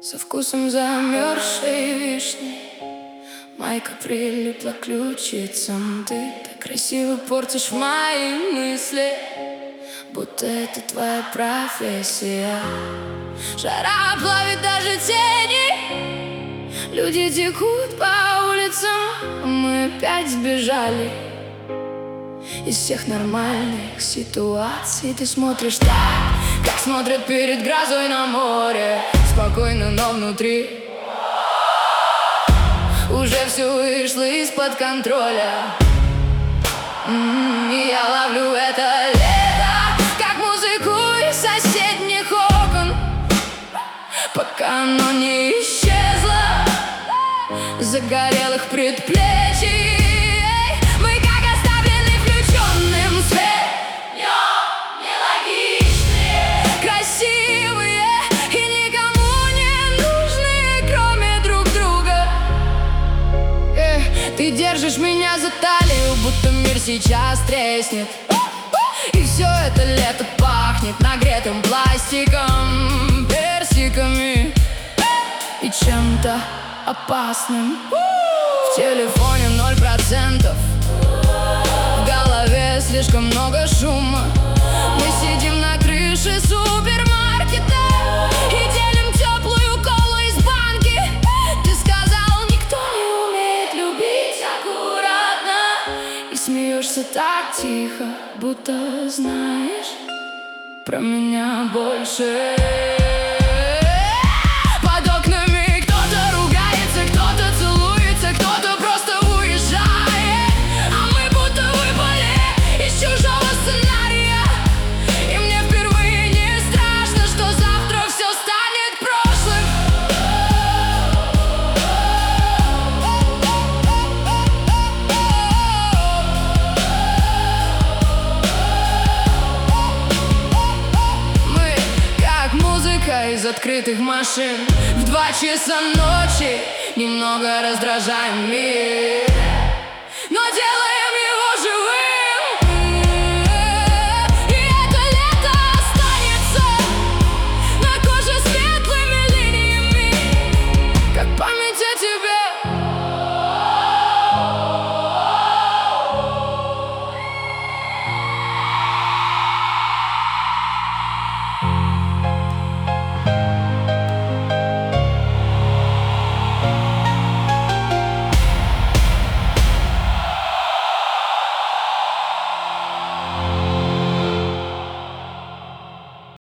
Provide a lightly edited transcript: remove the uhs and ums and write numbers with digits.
Со вкусом замерзшей вишни. Майка прилипла к ключицам. Ты так красиво портишь мои мысли, будто это твоя профессия. Жара плавит даже тени. Люди текут по улицам, а мы опять сбежали из всех нормальных ситуаций. Ты смотришь так, как смотрят перед грозой на море. Спокойно, но внутри уже все вышло из-под контроля. И я ловлю это лето, как музыку из соседних окон, пока оно не исчезло загорелых предплечий. Мы как оставлены включенным свет, нелогичные, красивые и никому не нужные, кроме друг друга. Ты держишь меня за талию, будто мир сейчас треснет. И все это лето пахнет нагретым пластиком, персиками и чем-то опасным. В телефоне 0%, в голове слишком много шума. Мы сидим на крыше супермаркета и делим теплую колу из банки. Ты сказал, никто не умеет любить аккуратно, и смеешься так тихо, будто знаешь про меня больше. Под окнами кто-то ругается, кто-то целуется, кто-то просто уезжает, а мы будто выпали из чужого сценария. И мне впервые не страшно, что завтра все станет прошлым. Мы как музыка из открытых машин. В 2 часа ночи немного раздражаем мир, но дело